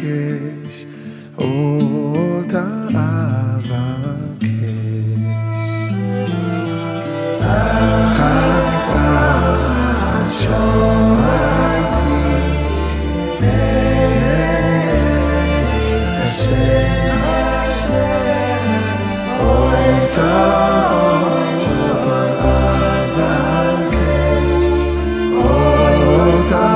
אבקש, אותה אבקש. תחת תחת שומרתי בית השם, אותה אבקש, אותה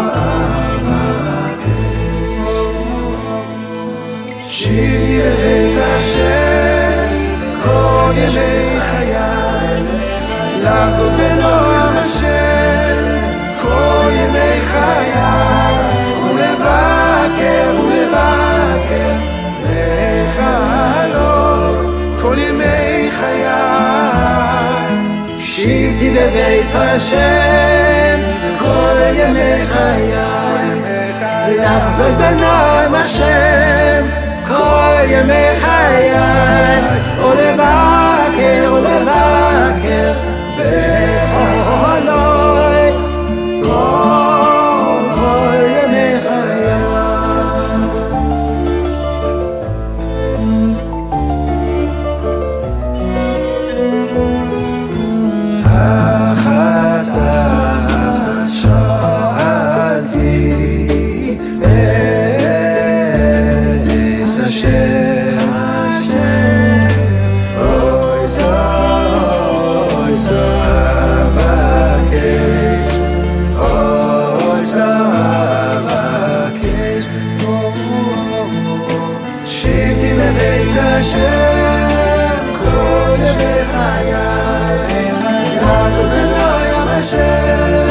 אבקש. שבתי בבית השם כל ימי חיי, לחזות בנועם השם כל ימי חיי, ולבקר ולבקר בחלום כל ימי חיי. שבתי בבית השם כל ימי חיי, לחזות בנועם השם כל ימי חיי, ולבקר ולבקר בחלום כל ימי חיי. תחת תחת שאלתי בית השם, אוי זו אבקש, אוי זו אבקש. שבתי בבית השם כל ימי חיי, לחזות בנועם השם